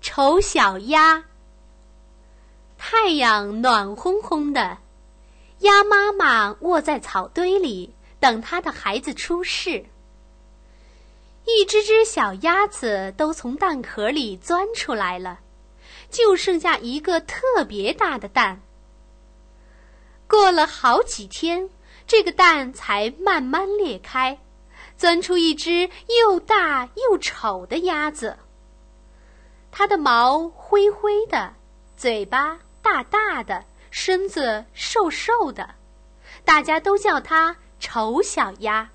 丑小鸭。太阳暖烘烘的，鸭妈妈卧在草堆里，等它的孩子出世。一只只小鸭子都从蛋壳里钻出来了，就剩下一个特别大的蛋。过了好几天，这个蛋才慢慢裂开，钻出一只又大又丑的鸭子。它的毛灰灰的，嘴巴大大的，身子瘦瘦的，大家都叫它丑小鸭。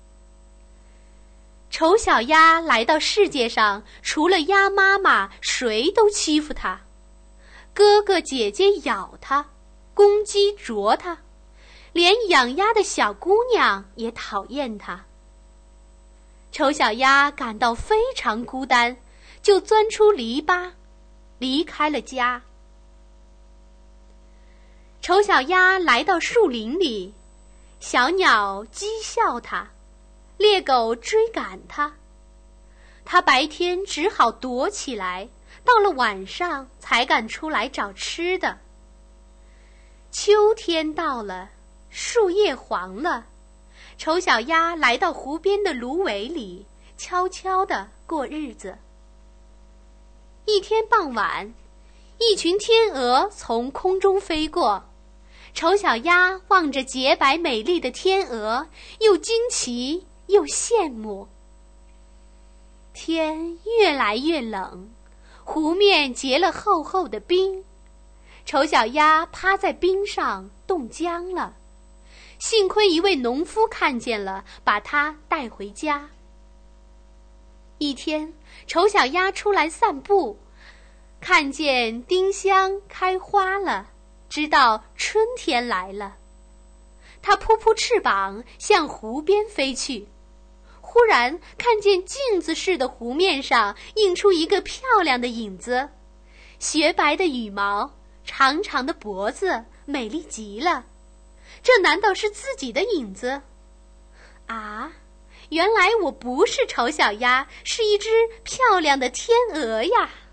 丑小鸭来到世界上，除了鸭妈妈，谁都欺负它。哥哥姐姐咬它，公鸡啄它，连养鸭的小姑娘也讨厌它。丑小鸭感到非常孤单，就钻出篱笆，离开了家。丑小鸭来到树林里，小鸟讥笑它，猎狗追赶它，它白天只好躲起来，到了晚上才敢出来找吃的。秋天到了，树叶黄了，丑小鸭来到湖边的芦苇里，悄悄地过日子。一天傍晚，一群天鹅从空中飞过，丑小鸭望着洁白美丽的天鹅，又惊奇又羡慕。天越来越冷，湖面结了厚厚的冰，丑小鸭趴在冰上冻僵了。幸亏一位农夫看见了，把它带回家。一天，丑小鸭出来散步，看见丁香开花了，知道春天来了。它扑扑翅膀向湖边飞去，忽然看见镜子似的湖面上映出一个漂亮的影子，雪白的羽毛，长长的脖子，美丽极了。这难道是自己的影子？啊，原来我不是丑小鸭，是一只漂亮的天鹅呀！